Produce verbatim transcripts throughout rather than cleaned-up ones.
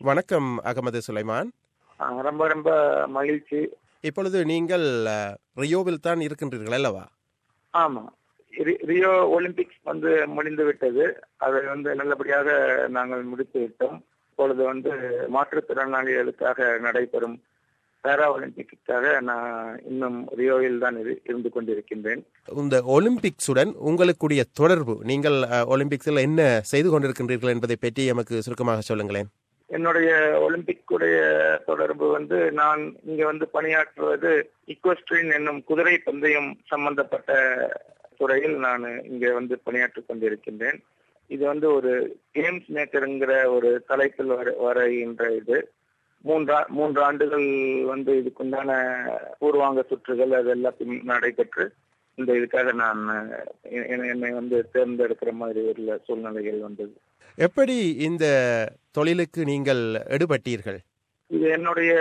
வணக்கம் அகமது சுலைமான். ஆ, ரொம்ப ரொம்ப மகிழ்ச்சி. இப்பொழுது நீங்கள் அஹ், ரியோவில் தான் இருக்கின்றீர்கள் அல்லவா? ஆமா, ரி- ரியோ ஒலிம்பிக்ஸ் வந்து முடிந்து விட்டது. அதை வந்து நல்லபடியாக நாங்கள் முடித்து விட்டோம். இப்பொழுது வந்து மாற்றுத்திறனாளிகளுக்காக நடைபெறும் பேரா ஒலிம்பிக்காக நான் இன்னும் ரியோவில் தான் இரு- இருந்து கொண்டிருக்கின்றேன். இந்த ஒலிம்பிக்ஸுடன் உங்களுக்குடைய தொடர்பு, நீங்கள் அஹ், ஒலிம்பிக்ஸில் என்ன செய்து கொண்டிருக்கின்றீர்கள் என்பதை பற்றி எமக்கு சுருக்கமாக சொல்லுங்களேன். என்னுடைய ஒலிம்பிக் உடைய தொடர்பு வந்து நான் இங்க வந்து பணியாற்றுவது இக்வஸ்ட்ரின் என்னும் குதிரை பந்தயம் சம்பந்தப்பட்ட துறையில் நான் இங்க வந்து பணியாற்றிக் கொண்டிருக்கின்றேன். இது வந்து ஒரு கேம்ஸ் மேக்கருங்கிற ஒரு தலைப்பில் வர வருகின்ற இது மூன்றா மூன்று ஆண்டுகள் வந்து இதுக்குண்டான பூர்வாங்க சுற்றுகள் அது எல்லாத்தையும் நடைபெற்று இந்த இதுக்காக நான் எ- என்னை வந்து தேர்ந்தெடுக்கிற மாதிரி ஒரு சூழ்நிலைகள் வந்தது. எப்படி இந்த தொழிலுக்கு நீங்கள் எடுபட்டீர்கள்? இது என்னுடைய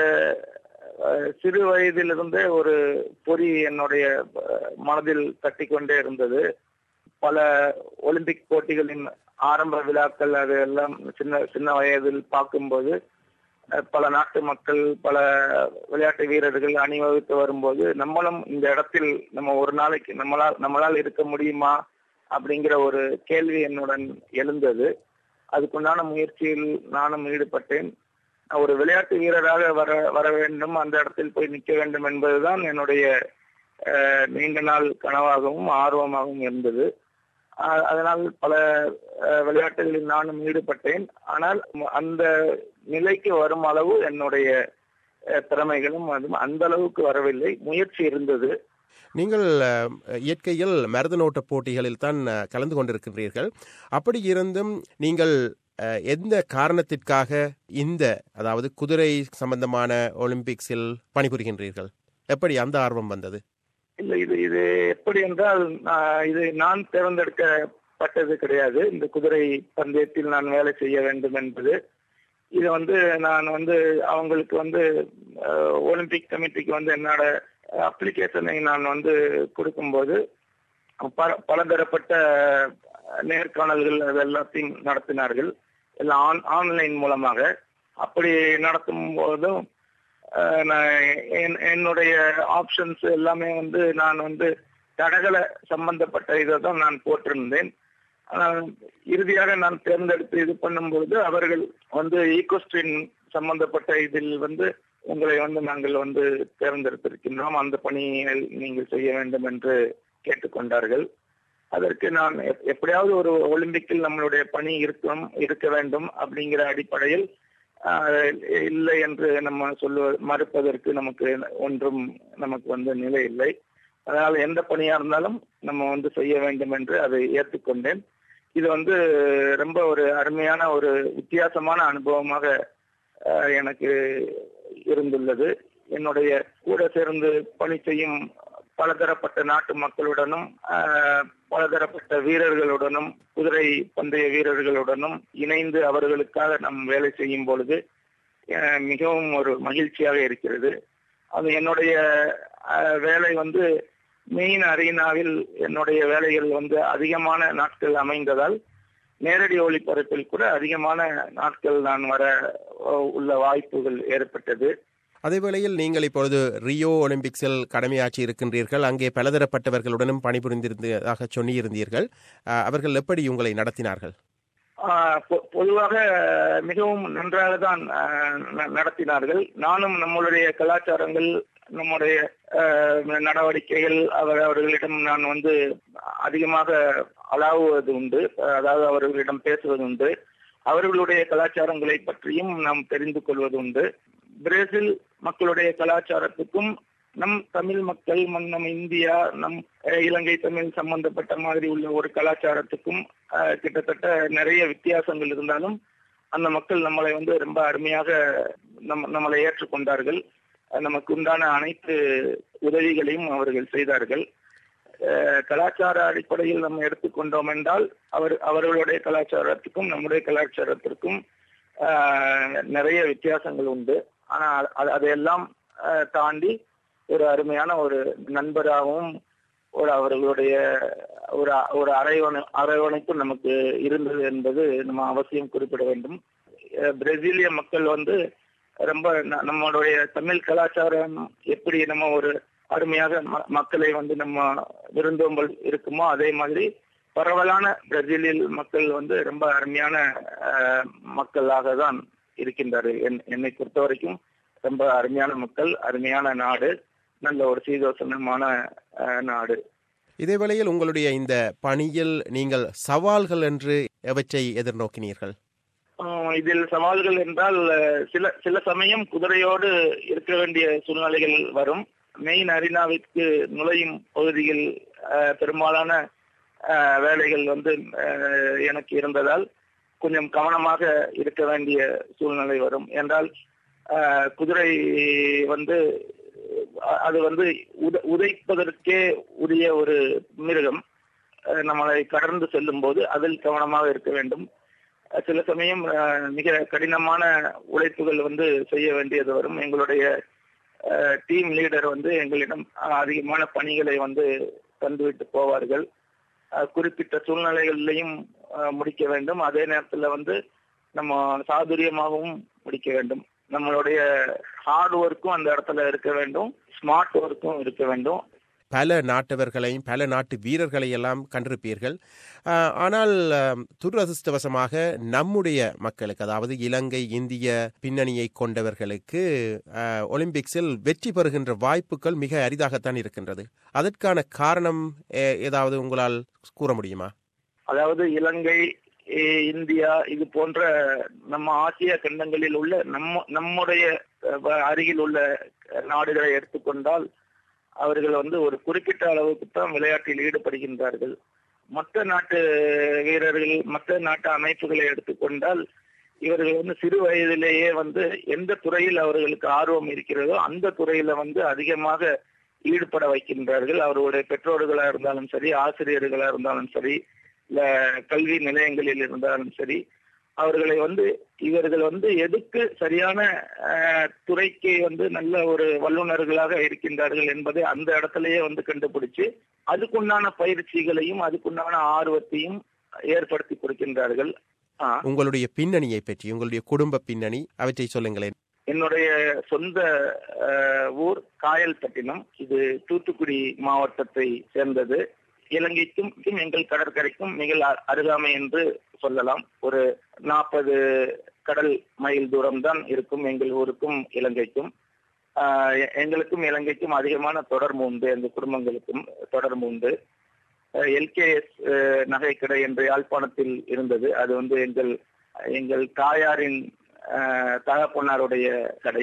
அஹ், சிறு வயதிலிருந்தே ஒரு பொறி என்னுடைய அஹ், மனதில் தட்டிக்கொண்டே இருந்தது. பல ஒலிம்பிக் போட்டிகளின் ஆரம்ப விழாக்கள் அது எல்லாம் சின்ன சின்ன வயதில் பார்க்கும்போது அஹ், பல நாட்டு மக்கள் பல விளையாட்டு வீரர்கள் அணிவகுத்து வரும்போது நம்மளும் இந்த இடத்தில் நம்ம ஒரு நாளைக்கு நம்மளால் நம்மளால் இருக்க முடியுமா அப்படிங்கிற ஒரு கேள்வி என்னுடன் எழுந்தது. அதுக்குண்டான முயற்சியில் நானும் ஈடுபட்டேன். ஒரு விளையாட்டு வீரராக வர வர வேண்டும், அந்த இடத்தில் போய் நிற்க வேண்டும் என்பதுதான் என்னுடைய அஹ், நீண்ட நாள் கனவாகவும் ஆர்வமாகவும் இருந்தது. அஹ், அதனால் பல அஹ், விளையாட்டுகளில் நானும் ஈடுபட்டேன். ஆனால் அந்த நிலைக்கு வரும் அளவு என்னுடைய அஹ், திறமைகளும் அதுவும் அந்த அளவுக்கு வரவில்லை. முயற்சி இருந்தது. நீங்கள் அஹ், இயற்கையில் மரதன் ஓட்ட போட்டிகளில் தான் அஹ், கலந்து கொண்டிருக்கின்றீர்கள். அப்படி இருந்தும் நீங்கள் அஹ், எந்த காரணத்திற்காக இந்த, அதாவது குதிரை சம்பந்தமான ஒலிம்பிக்ஸில் பணிபுரிகின்றீர்கள்? எப்படி அந்த ஆர்வம் வந்தது? இல்லை, இது இது எப்படி என்றால் ஆஹ், இது நான் தேர்ந்தெடுக்கப்பட்டது கிடையாது. இந்த குதிரை பந்தயத்தில் நான் வேலை செய்ய வேண்டும் என்பது இது வந்து நான் வந்து அவங்களுக்கு வந்து ஆஹ், ஒலிம்பிக் கமிட்டிக்கு வந்து என்னோட அப்ளிகேஷனை நான் வந்து கொடுக்கும்போது பல பலதரப்பட்ட நேர்காணல்கள் அது எல்லாத்தையும் நடத்தினார்கள், எல்லாம் ஆன் ஆன்லைன் மூலமாக. அப்படி நடத்தும் போதும் ஆஹ், நான் என்- என்னுடைய ஆப்ஷன்ஸ் எல்லாமே வந்து நான் வந்து தடகள சம்பந்தப்பட்ட இதை தான் நான் போட்டிருந்தேன். ஆனால் இறுதியாக நான் தேர்ந்தெடுத்து இது பண்ணும்பொழுது அவர்கள் வந்து ஈகோஸ்ட்ரின் சம்பந்தப்பட்ட இதில் வந்து உங்களை வந்து நாங்கள் வந்து தேர்ந்தெடுத்திருக்கின்றோம், அந்த பணியை நீங்கள் செய்ய வேண்டும் என்று கேட்டுக்கொண்டார்கள். அதற்கு நான் எப்- எப்படியாவது ஒரு ஒலிம்பிக்கில் நம்மளுடைய பணி இருக்கும் இருக்க வேண்டும் அப்படிங்கிற அடிப்படையில் ஆஹ், இல்லை என்று நம்ம சொல்லுவ மறுப்பதற்கு நமக்கு ஒன்றும் நமக்கு வந்து நிலை இல்லை. அதனால் எந்த பணியா இருந்தாலும் நம்ம வந்து செய்ய வேண்டும் என்று அதை ஏற்றுக்கொண்டேன். இது வந்து ரொம்ப ஒரு அருமையான ஒரு வித்தியாசமான அனுபவமாக ஆஹ், எனக்கு இருந்துள்ளது. என்னுடைய கூட சேர்ந்து பணி செய்யும் பலதரப்பட்ட நாட்டு மக்களுடனும் ஆஹ், பலதரப்பட்ட வீரர்களுடனும் குதிரை பந்தய வீரர்களுடனும் இணைந்து அவர்களுக்காக நாம் வேலை செய்யும் பொழுது ஆஹ், மிகவும் ஒரு மகிழ்ச்சியாக இருக்கிறது. அது என்னுடைய ஆஹ், வேலை வந்து மெயின் அரீனாவில் என்னுடைய வேலைகள் வந்து அதிகமான நாட்கள் அமைந்ததால் நேரடி ஒளிபரப்பில் கூட அதிகமான நாட்கள் நான் வர அஹ், உள்ள வாய்ப்புகள் ஏற்பட்டது. அதேவேளையில் நீங்கள் இப்பொழுது ரியோ ஒலிம்பிக்ஸில் கடமையாற்றி இருக்கின்றீர்கள். அங்கே பலதரப்பட்டவர்களுடனும் பணிபுரிந்திருந்ததாக சொன்னியிருந்தீர்கள். அஹ், அவர்கள் எப்படி உங்களை நடத்தினார்கள்? ஆஹ், பொ- பொதுவாக மிகவும் நன்றாக தான் ஆஹ், ந- நடத்தினார்கள். நானும் நம்மளுடைய கலாச்சாரங்கள் நம்முடைய ஆஹ், நடவடிக்கைகள் அவர் அவர்களிடம் நான் வந்து அதிகமாக அலாவுவது உண்டு, அதாவது அவர்களிடம் பேசுவது உண்டு. அவர்களுடைய கலாச்சாரங்களை பற்றியும் நாம் தெரிந்து கொள்வது உண்டு. பிரேசில் மக்களுடைய கலாச்சாரத்துக்கும் நம் தமிழ் மக்கள் ம- நம் இந்தியா நம் அஹ், இலங்கை தமிழ் சம்பந்தப்பட்ட மாதிரி உள்ள ஒரு கலாச்சாரத்துக்கும் அஹ், கிட்டத்தட்ட நிறைய வித்தியாசங்கள் இருந்தாலும் அந்த மக்கள் நம்மளை வந்து ரொம்ப அருமையாக நம் நம்மளை ஏற்றுக்கொண்டார்கள். அஹ், நமக்கு உண்டான அனைத்து உதவிகளையும் அவர்கள் செய்தார்கள். அஹ், கலாச்சார அடிப்படையில் நம்ம எடுத்துக்கொண்டோம் என்றால் அவர் அவர்களுடைய கலாச்சாரத்துக்கும் நம்முடைய கலாச்சாரத்திற்கும் ஆஹ், நிறைய வித்தியாசங்கள் உண்டு. ஆனால் அது- அதையெல்லாம் ஆஹ், தாண்டி ஒரு அருமையான ஒரு நண்பராகவும் ஒரு அவர்களுடைய ஒரு ஒரு அரவணை அரவணைப்பு நமக்கு இருந்தது என்பது நம்ம அவசியம் குறிப்பிட வேண்டும். அஹ், பிரேசிலிய மக்கள் வந்து ரொம்ப ந- நம்மளுடைய தமிழ் கலாச்சாரம் எப்படி நம்ம ஒரு அருமையாக ம- மக்களை வந்து நம்ம விருந்தோம்பல் இருக்குமோ அதே மாதிரி பரவலான பிரேசிலியல் மக்கள் வந்து ரொம்ப அருமையான அஹ், மக்களாக தான் இருக்கின்றார்கள். என்- என்னை பொறுத்த வரைக்கும் ரொம்ப அருமையான மக்கள், அருமையான நாடு, நல்ல ஒரு சீதோசனமான அஹ், நாடு. இதே வேளையில் உங்களுடைய இந்த பணியில் நீங்கள் சவால்கள் என்று எவற்றை எதிர்நோக்கினீர்கள்? ஆஹ் இதில் சவால்கள் என்றால் அஹ், சில சில சமயம் குதிரையோடு இருக்க வேண்டிய சூழ்நிலைகள் வரும். மெயின் அரினாவிற்கு நுழையும் பகுதியில் அஹ், பெரும்பாலான அஹ், வேலைகள் வந்து அஹ், எனக்கு இருந்ததால் கொஞ்சம் கவனமாக இருக்க வேண்டிய சூழ்நிலை வரும். என்றால் அஹ், குதிரை வந்து அஹ், அது வந்து உத- உதைப்பதற்கே உரிய ஒரு மிருகம். அஹ், நம்மளை கடந்து செல்லும் போது அதில் கவனமாக இருக்க வேண்டும். அஹ், சில சமயம் அஹ், மிக கடினமான உழைப்புகள் வந்து செய்ய வேண்டியது வரும். எங்களுடைய டீம் லீடர் வந்து எங்களிடம் அஹ், அதிகமான பணிகளை வந்து தந்துவிட்டு போவார்கள். அஹ், குறிப்பிட்ட சூழ்நிலைகளிலையும் அஹ், முடிக்க வேண்டும். அதே நேரத்தில் வந்து நம்ம சாதுரியமாகவும் முடிக்க வேண்டும். நம்மளுடைய ஹார்ட் ஒர்க்கும் அந்த இடத்துல இருக்க வேண்டும், ஸ்மார்ட் ஒர்க்கும் இருக்க வேண்டும். பல நாட்டவர்களையும் பல நாட்டு வீரர்களை எல்லாம் கண்டிருப்பீர்கள். ஆஹ், ஆனால் ஆம், துரதிர்ஷ்டவசமாக நம்முடைய மக்களுக்கு, அதாவது இலங்கை இந்திய பின்னணியை கொண்டவர்களுக்கு ஆஹ், ஒலிம்பிக்ஸில் வெற்றி பெறுகின்ற வாய்ப்புகள் மிக அரிதாகத்தான் இருக்கின்றது. அதற்கான காரணம் ஏ- ஏதாவது உங்களால் கூற முடியுமா? அதாவது இலங்கை, இ- இந்தியா இது போன்ற நம்ம ஆசிய கண்டங்களில் உள்ள நம்ம நம்முடைய அஹ், அருகில் உள்ள நாடுகளை எடுத்துக்கொண்டால் அவர்கள் வந்து ஒரு குறிப்பிட்ட அளவுக்கு தான் விளையாட்டில் ஈடுபடுகின்றார்கள். மற்ற நாட்டு வீரர்கள், மற்ற நாட்டு அமைப்புகளை எடுத்துக்கொண்டால் இவர்கள் வந்து சிறு வயதிலேயே வந்து எந்த துறையில் அவர்களுக்கு ஆர்வம் இருக்கிறதோ அந்த துறையில வந்து அதிகமாக ஈடுபட வைக்கின்றார்கள். அவர்களுடைய பெற்றோர்களா இருந்தாலும் சரி, ஆசிரியர்களா இருந்தாலும் சரி, இல்ல கல்வி நிலையங்களில் இருந்தாலும் சரி, அவர்களை வந்து இவர்கள் வந்து எதுக்கு சரியான அஹ், துறைக்கு வந்து நல்ல ஒரு வல்லுநர்களாக இருக்கின்றார்கள் என்பதை அந்த இடத்திலேயே வந்து கண்டுபிடிச்சு அதுக்குண்டான பயிற்சிகளையும் அதுக்குண்டான ஆர்வத்தையும் ஏற்படுத்தி கொடுக்கின்றார்கள். ஆஹ், உங்களுடைய பின்னணியை பற்றி, உங்களுடைய குடும்ப பின்னணி அவற்றை சொல்லுங்களேன். என்னுடைய சொந்த அஹ், ஊர் காயல்பட்டினம். இது தூத்துக்குடி மாவட்டத்தை சேர்ந்தது. இலங்கைக்கும் எங்கள் கடற்கரைக்கும் மிக அ- அருகாமை என்று சொல்லலாம். ஒரு நாற்பது கடல் மைல் தூரம் தான் இருக்கும் எங்கள் ஊருக்கும் இலங்கைக்கும். ஆஹ் எ- எங்களுக்கும் இலங்கைக்கும் அதிகமான தொடர்பு உண்டு. எங்கள் குடும்பங்களுக்கும் தொடர்பு உண்டு. எல்கேஎஸ் நகைக்கடை என்ற யாழ்ப்பாணத்தில் இருந்தது. அது வந்து எங்கள் எங்கள் தாயாரின் ஆஹ் தகப்பனாருடைய கடை.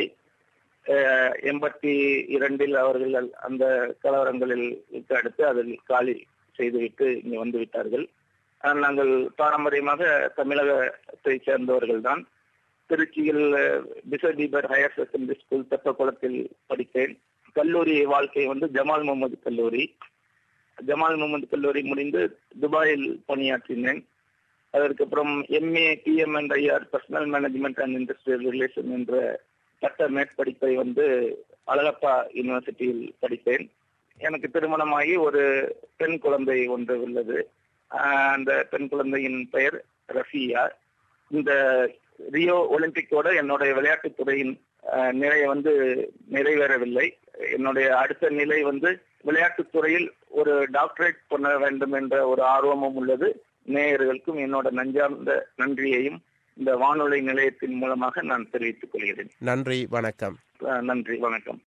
ஆஹ் எண்பத்தி இரண்டில் அவர்கள் அந்த கலவரங்களில் அடுத்து அதில் காலி செய்துவிட்டு இங்கு வந்து விட்டார்கள். ஆனால் நாங்கள் பாரம்பரியமாக தமிழகத்தை சேர்ந்தவர்கள் தான். திருச்சியில் பிசதீபர் ஹையர் செகண்டரி ஸ்கூல் தெப்பக்குளத்தில் படித்தேன். கல்லூரி வாழ்க்கை வந்து ஜமால் முகமது கல்லூரி. ஜமால் முகமது கல்லூரி முடிந்து துபாயில் பணியாற்றினேன். அதற்கப்புறம் M A P M and I R personnel management and industrial relation என்ற சட்ட மேற்படிப்பை வந்து அழகப்பா யூனிவர்சிட்டியில் படித்தேன். எனக்கு திருமணமாகி ஒரு பெண் குழந்தை ஒன்று உள்ளது. ஆஹ் அந்த பெண் குழந்தையின் பெயர் ரஃபியா. இந்த ரியோ ஒலிம்பிக்கோட என்னுடைய விளையாட்டுத் துறையின் ஆஹ் நிலை வந்து நிறைவேறவில்லை. என்னுடைய அடுத்த நிலை வந்து விளையாட்டுத் துறையில் ஒரு டாக்டரேட் பண்ண வேண்டும் என்ற ஒரு ஆர்வமும் உள்ளது. நேயர்களுக்கும் என்னோட நஞ்சார்ந்த நன்றியையும் இந்த வானொலி நிலையத்தின் மூலமாக நான் தெரிவித்துக் கொள்கிறேன். நன்றி, வணக்கம். ஆஹ் நன்றி, வணக்கம்.